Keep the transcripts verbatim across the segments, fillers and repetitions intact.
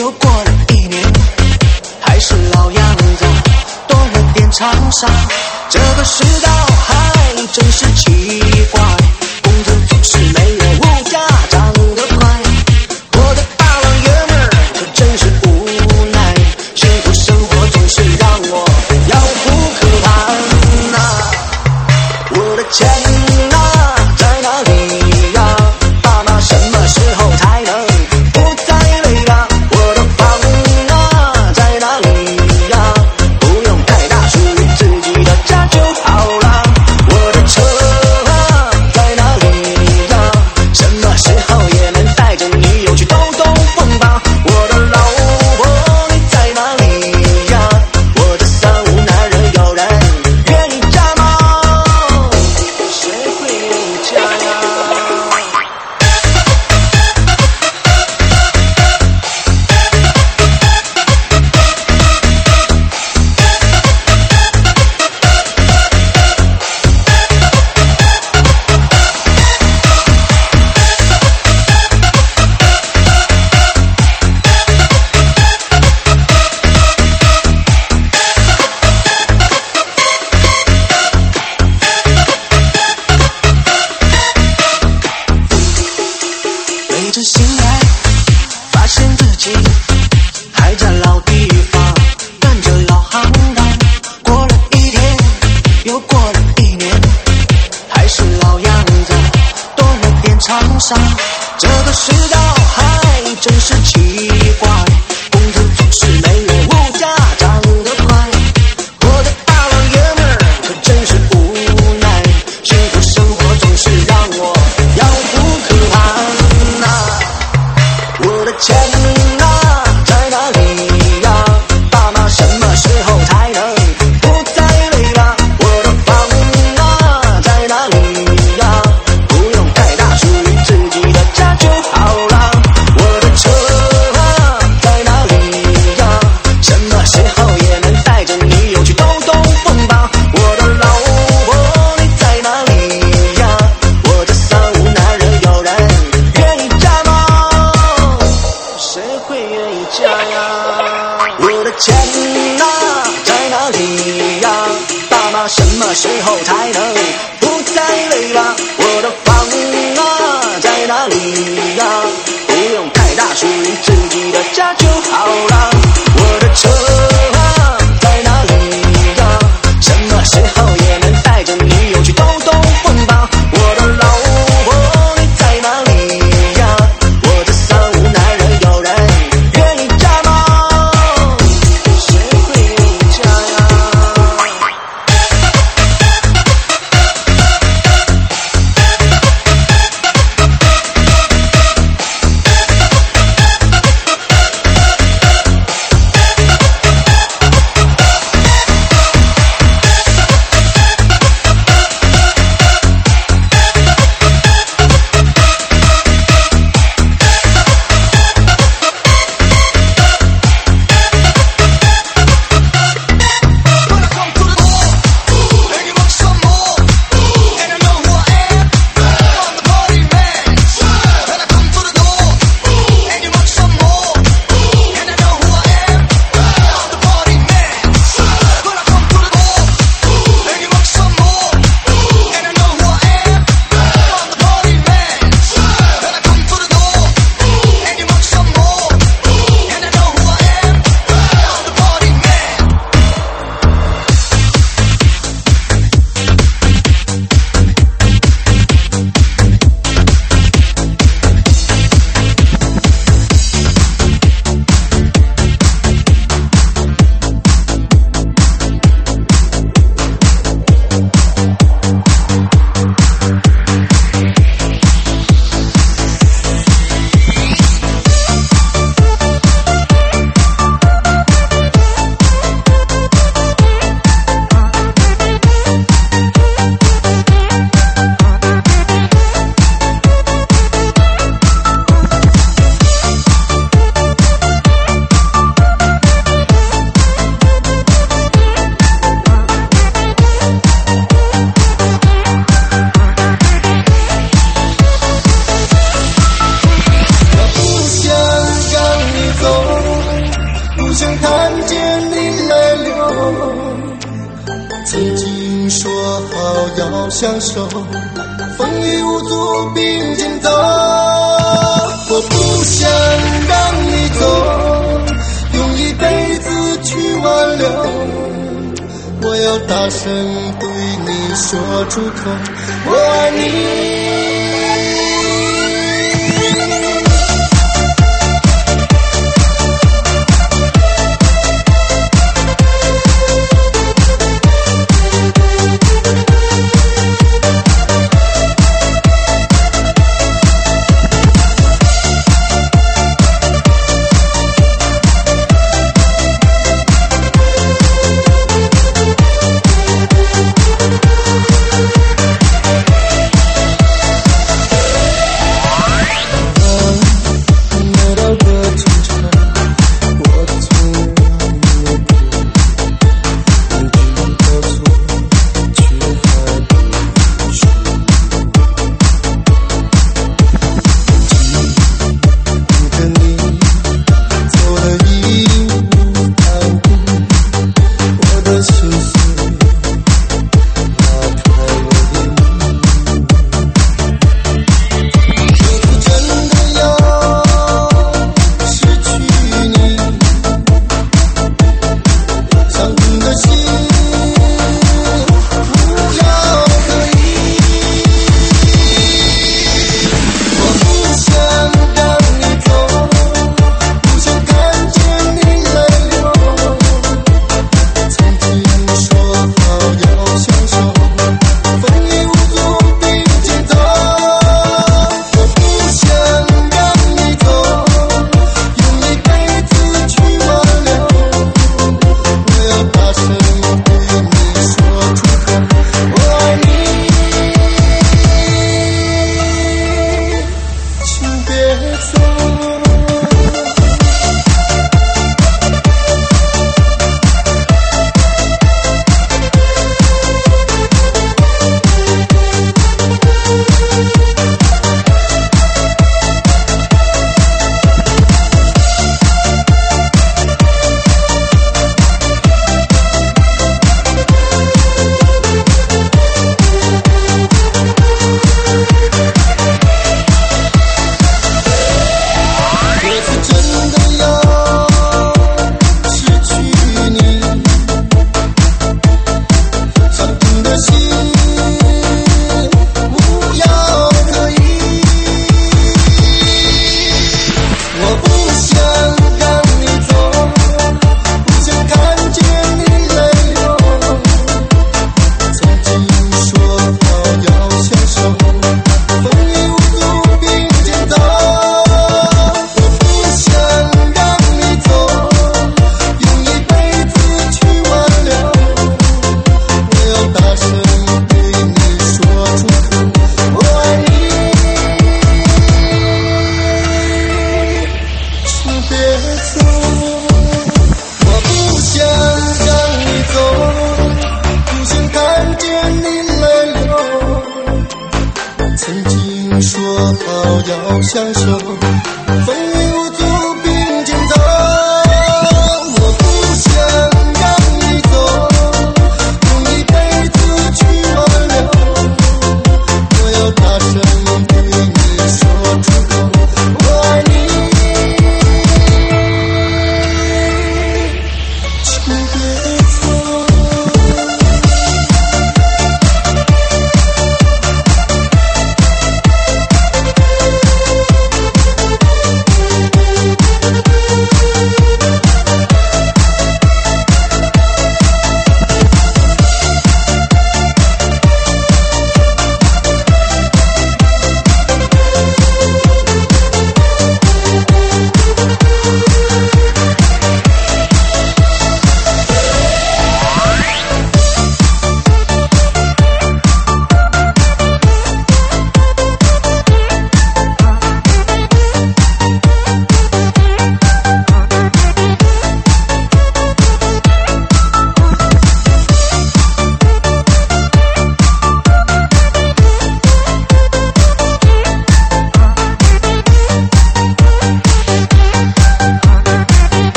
又过了一年，还是老样子，多了点沧桑。这个世道还真是奇怪，工资总是没有物价涨得快。我的大老爷们儿可真是无奈，幸福生活总是让我遥不可攀啊！我的钱啊，在哪里呀？爸妈什么时候才能不再累呀？我的房啊，在哪里呀？不用太大，属于自己的家就好了。我的车啊，在哪里呀？什么时候也能带着女友去兜兜风吧？我的老婆你在哪里呀？我的三无男人有人愿意嫁吗？谁会愿意嫁呀？背着醒来，发现自己还在老地方干着老行当。过了一天，又过了一年，还是老样子，多了点沧桑。这个世道还真是奇怪，工资总是没有物价涨得快。我的大老爷们儿可真是无奈，幸福生活总是让我遥不可攀啊！我的钱啊，在哪里呀？爸妈什么时候才能不再累了？我的房啊，在哪里呀？不用太大，属于自己的家就好了。我的车啊，在哪里呀？什么时候也能带着女友去兜兜风吧？我的老婆你在哪里呀？我的三无男人有人愿意嫁吗？谁会愿意嫁呀？我的钱啊，在哪里呀？爸妈什么时候才能不再累了？我的房啊，在哪里呀？不用太大，属于自己的家就好了。我的车啊，在哪里呀？什么时候也能带着女友去兜兜风吧？我的老婆你在哪里呀？我的三无男人有人愿意嫁吗？谁会愿意嫁呀？ 想看见你泪流。曾经说好要相守，风雨无阻并肩走。我不想让你走，用一辈子去挽留。我要大声对你说出口，我爱你。相守，风雨无阻并肩走。我不想让你走，用一辈子去挽留。我要大声对你说出口，我爱你，请别走。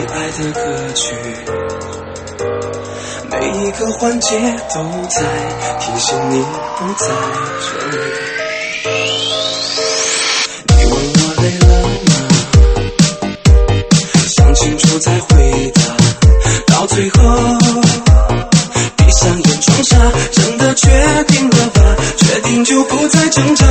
爱的歌曲，每一个环节都在提醒你不在这里。你问我累了吗？想清楚再回答，到最后闭上眼装傻，真的决定了吧？决定就不再挣扎。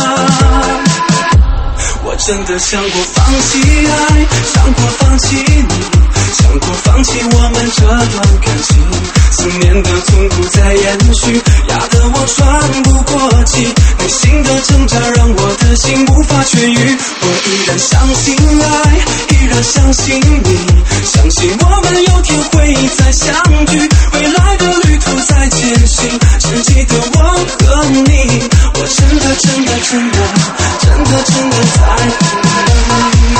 我真的想过放弃爱，想过放弃你，想过放弃我们这段感情。思念的痛苦在延续，压得我喘不过气。内心的挣扎让我的心无法痊愈。我依然相信爱，依然相信你，相信我们有天会再相聚。未来的旅途在前行，只记得我和你。我真的真的真的真的真的在乎你。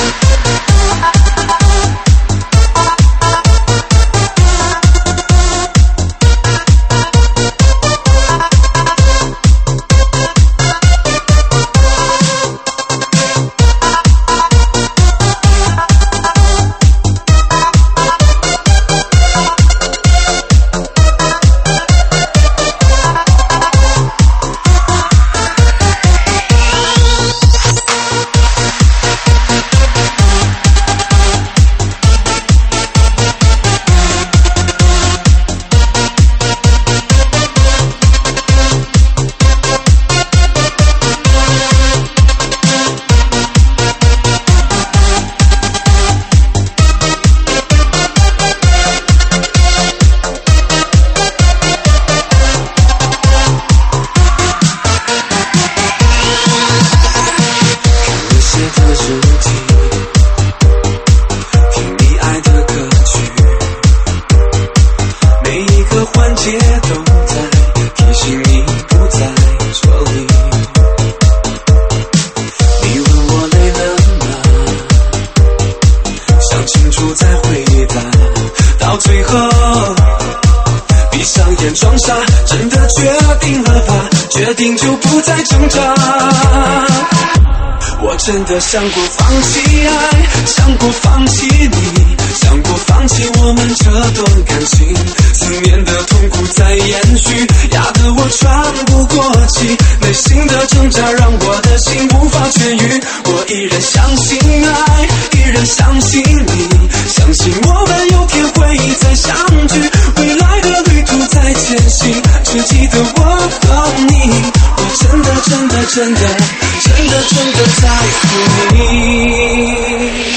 真的想过放弃爱，想过放弃你，想过放弃我们这段感情。思念的痛苦在延续，压得我喘不过气。内心的挣扎让我的心无法痊愈。我依然相信爱，依然相信你，相信我们有天会再相聚。未来的旅途在前行，只记得我和你。我真的真的真的真的真的在乎你。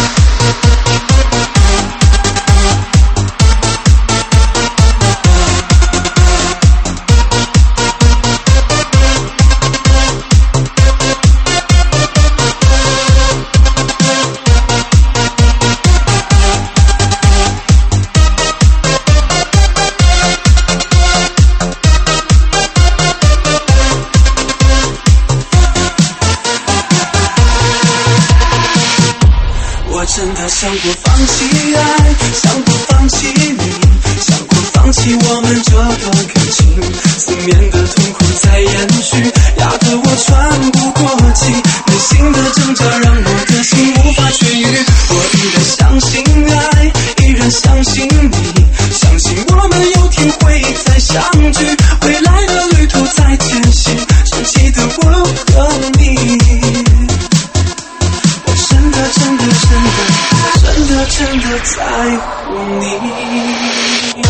真的想过放弃爱，想过放弃你，想过放弃我们这段感情。思念的痛苦在延续，压得我喘不过气。内心的挣扎让我的心无法痊愈。我依然相信爱，依然相信你，相信我们有天会再相聚。未来的旅途在前行，只记得我和你。真的真的真的真的真的在乎你。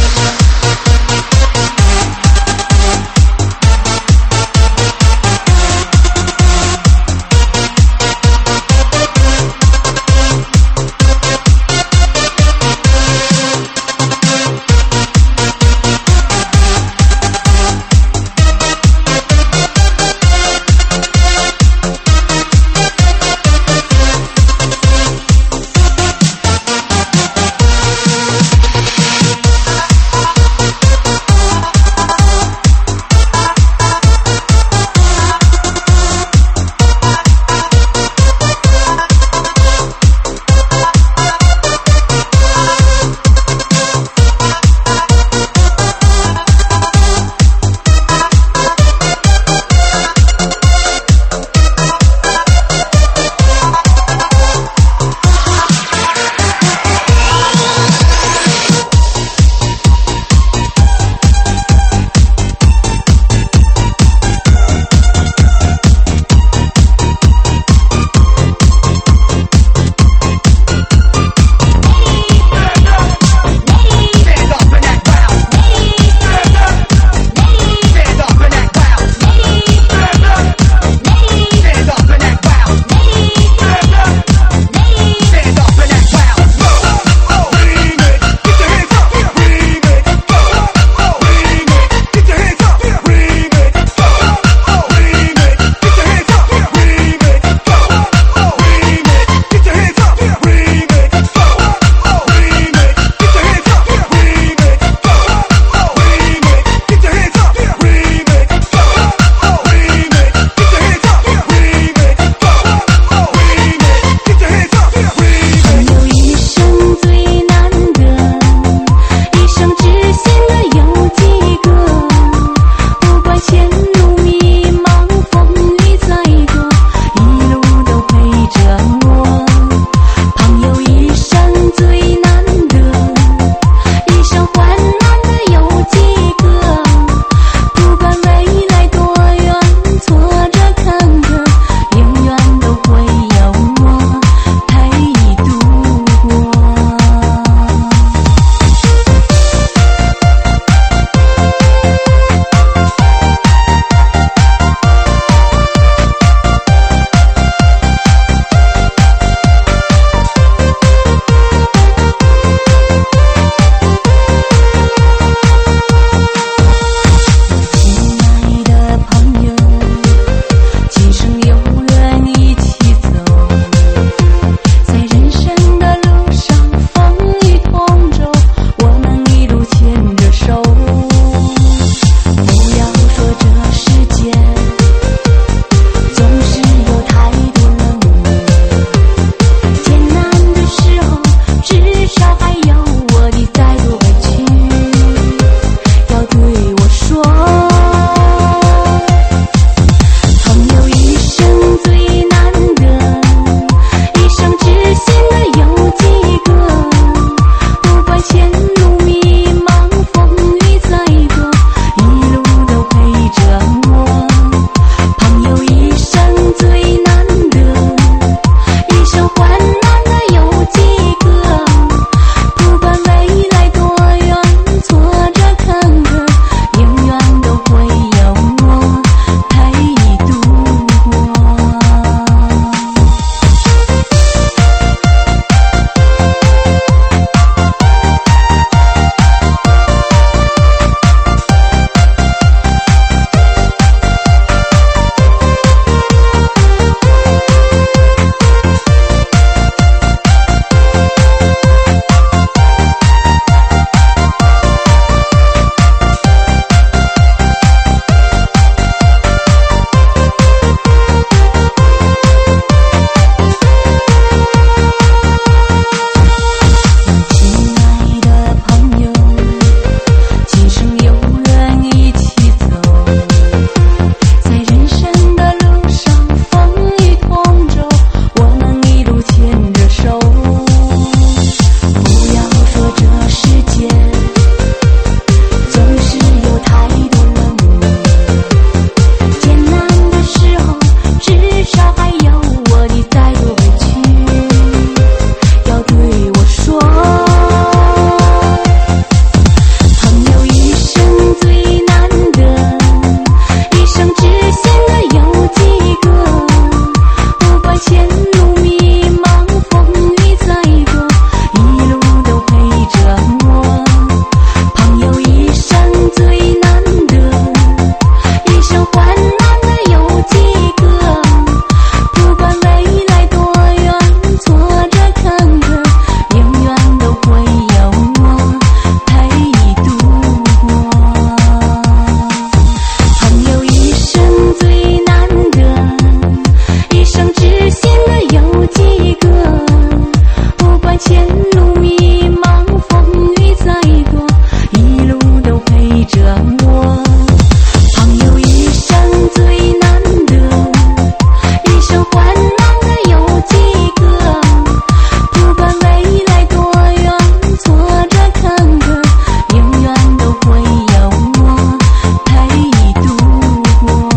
前路迷茫，风雨再多，一路都陪着我。朋友一生最难得，一生欢乐的有几个？不管未来多远，挫折坎坷，永远都会有我陪度过。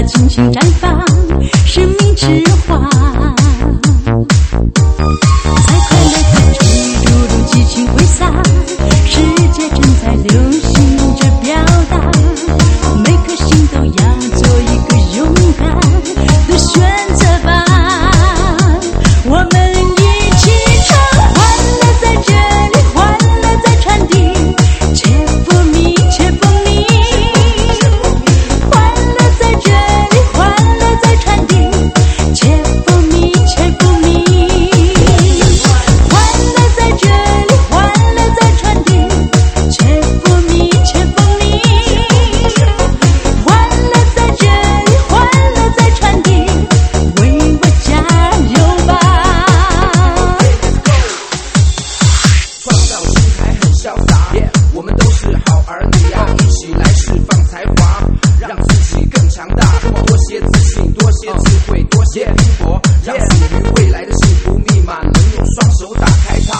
尽情绽放，生命之花。在快乐的追逐中激情挥洒，世界正在流行着表达，每颗心都要做一个勇敢的选择吧。我们一起唱，欢乐在这里，欢乐在传递，切for me，切for me，欢乐在这里，欢乐在传递，切for me，切for me，欢乐在这里，欢乐在传递，切for me，切for me，欢乐在这里，欢乐在传递，为我加油吧。 创造心还很潇洒， yeah， 我们都是好儿女啊，一起来释放才华，让自己更强大，多些自信，多些智慧，多些拼搏，让属于未来的幸福密码能用双手打开它。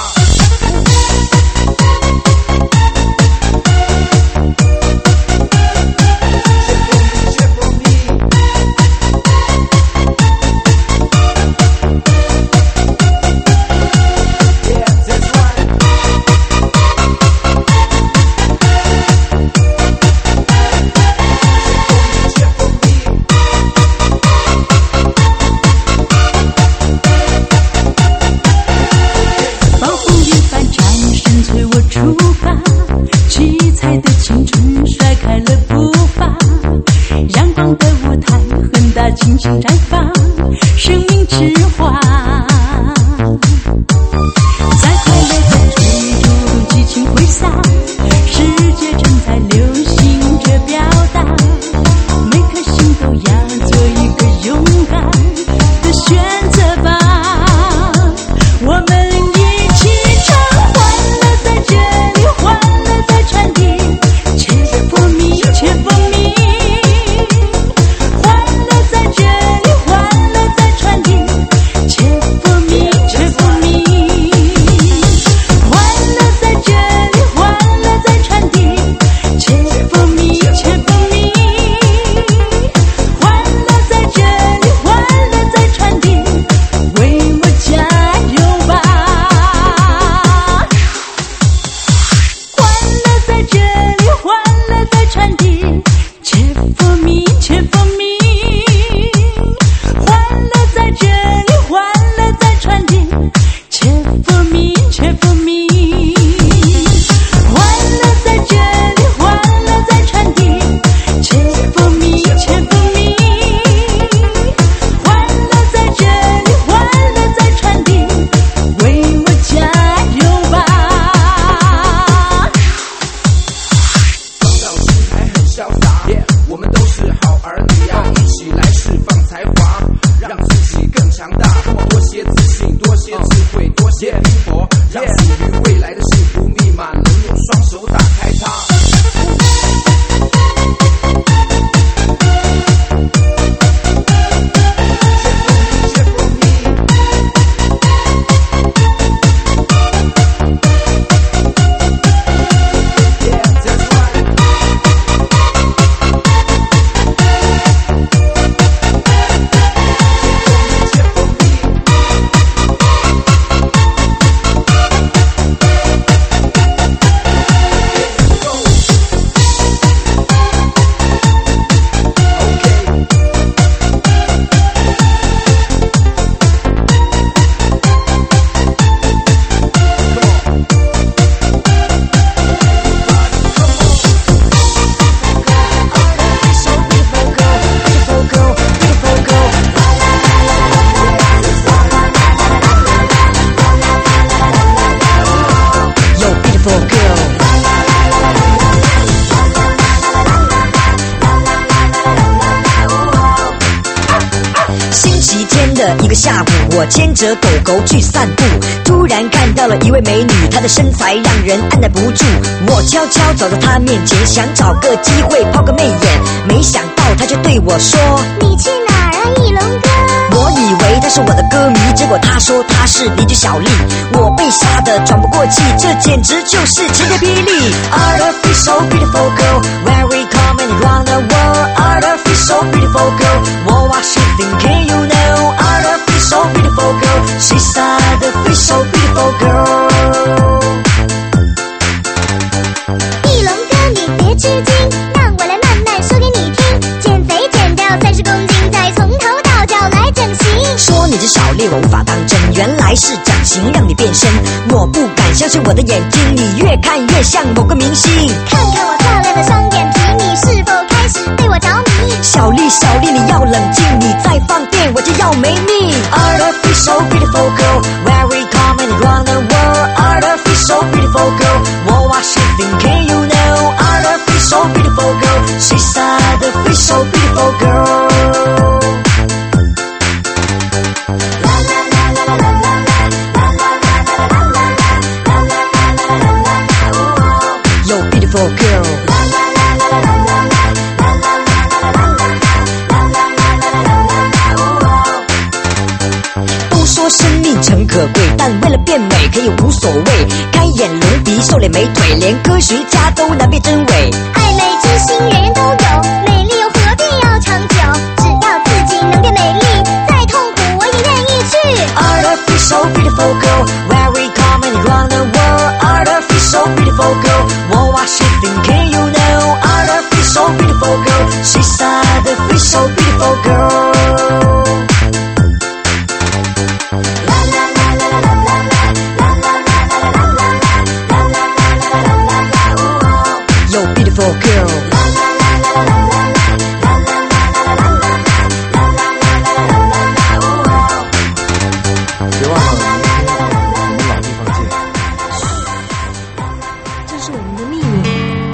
暴风雨般战胜催我出发，七彩的青春甩开了步伐，阳光的舞台很大，尽情绽放，生命之花。在快乐的追逐中激情挥洒，世界正在流行着表达，每颗心都要做一个勇敢的选择吧。我们一起唱，欢乐在这里，欢乐在传递，切for me，切for me，欢乐在这里，欢乐在传递，切for me，切for me，欢乐在这里，欢乐在传递，切for me，切for me，欢乐在这里，欢乐在传递，为我加油吧。欢乐在这里，欢乐在传递，切for me，切for me，欢乐在这里，欢乐在传递，切for me，切for me，欢乐在这里，欢乐在传递，切for me，切for me，欢乐在这里，欢乐在传递，为我加油吧。 创造心还很潇洒， yeah， 我们都是好儿女啊，一起来释放才华，让自己更强大，多些自信，多些智慧，多些拼搏，让属于未来的幸福密码能用双手打开它。 一个下午，我牵着狗狗去散步，突然看到了一位美女，她的身材让人按耐不住。我悄悄走到她面前，想找个机会抛个媚眼，没想到她却对我说：“你去哪儿啊，翼龙哥？”我以为他是我的歌迷，结果他说他是邻居小丽，我被吓得喘不过气，这简直就是晴天霹雳。Artificial beautiful girl, very common around the world. Artificial beautiful girl, what was she thinking? You know, artificial beautiful girl, she's artificial beautiful girl. 翼龙哥，你别吃惊，让我来慢慢说给你听。减肥减掉三十公斤，再从头到脚来整形。 说你是小丽，我无法当真，原来是整形让你变身。我不敢相信我的眼睛，你越看越像某个明星。 看看我漂亮的双眼皮，你是否开始对我着迷？ 小丽，小丽，你要冷静，你再放电我就要没命。Artificial beautiful girl, very common around the world. Artificial beautiful girl, what was she thinking? You know, artificial beautiful girl, she's artificial beautiful girl. 有 beautiful girl。生命诚可贵，但为了变美可以无所谓。开眼隆鼻，瘦脸美腿，连科学家都难辨真伪。 爱美之心人人都有，美丽又何必要长久？只要自己能变美丽，再痛苦我也愿意去。 Artificial beautiful girl, very common around the world. Artificial beautiful girl, what was she thinking? You know, artificial beautiful girl, she's artificial beautiful girl.有 beautiful girl。 别忘了明天我们老地方见。 这是我们的秘密。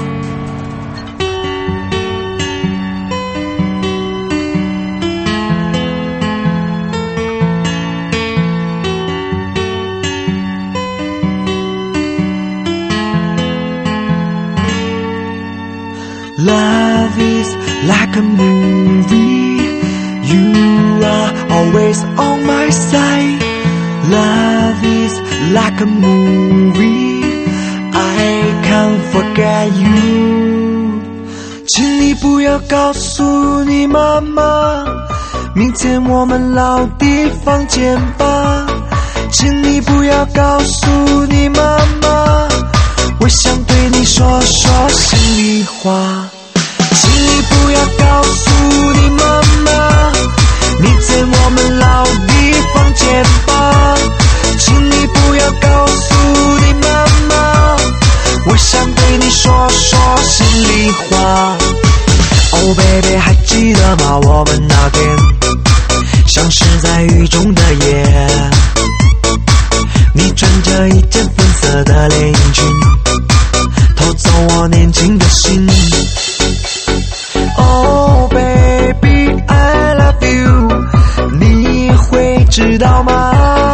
Love is like a movie. You are always on my side. Love is like a movie. I can't forget you. 请你不要告诉你妈妈，明天我们老地方见吧。请你不要告诉你妈妈，我想对你说说心里话。请你不要告诉你妈妈，明天我们老地方见吧。请你不要告诉你妈妈，我想对你说说心里话。Oh baby， 还记得吗？我们那天像是在雨中的夜，你穿着一件粉色的连衣裙，偷走我年轻的心。Oh baby I love you， 你会知道吗？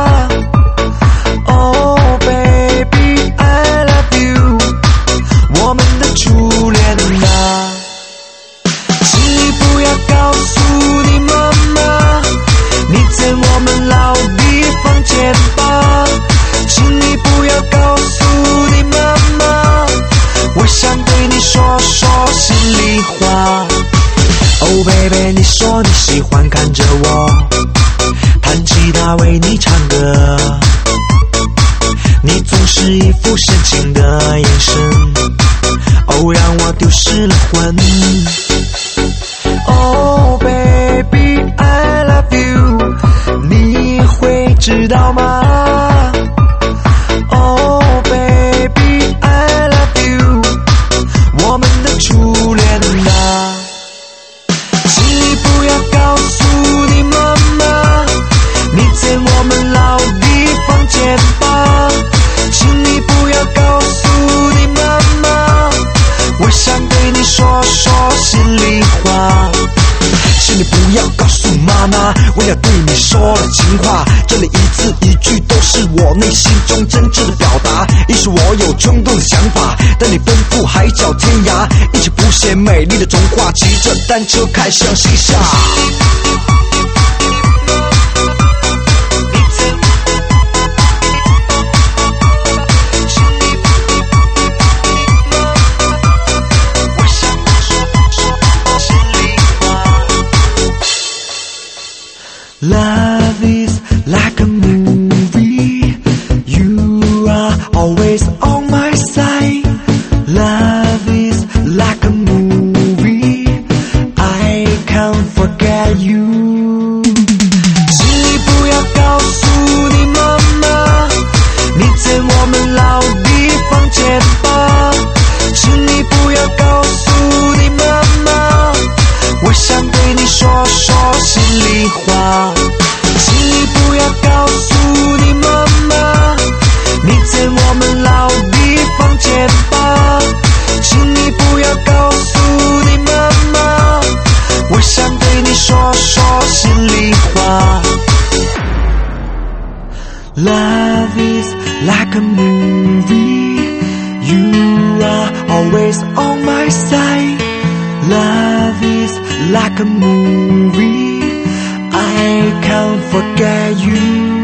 Oh baby I love you， 我们的初恋啊。请你不要告诉你妈妈，明天我们老地方见吧。请你不要告诉你妈妈，我想对你说说心里话。Oh baby， 你说你喜欢看着我弹吉他为你唱歌，你总是一副深情的眼神，哦，让我丢失了魂。Oh baby I love you， 你会知道吗？ Oh baby I love you， 我们的初恋啊。请你不要告诉你妈妈，明天我们老地方见吧。请你不要告诉你妈妈，我想对你说说心里话。请你不要告诉妈妈，我要对你说的情话，这里一字一句都是我内心中真挚的表达。亦是我有冲动的想法，带你奔赴海角天涯，一起谱写美丽的童话，骑着单车开向西夏。 like a movie. You are always on my side. Love is like a movie. I can't forget you.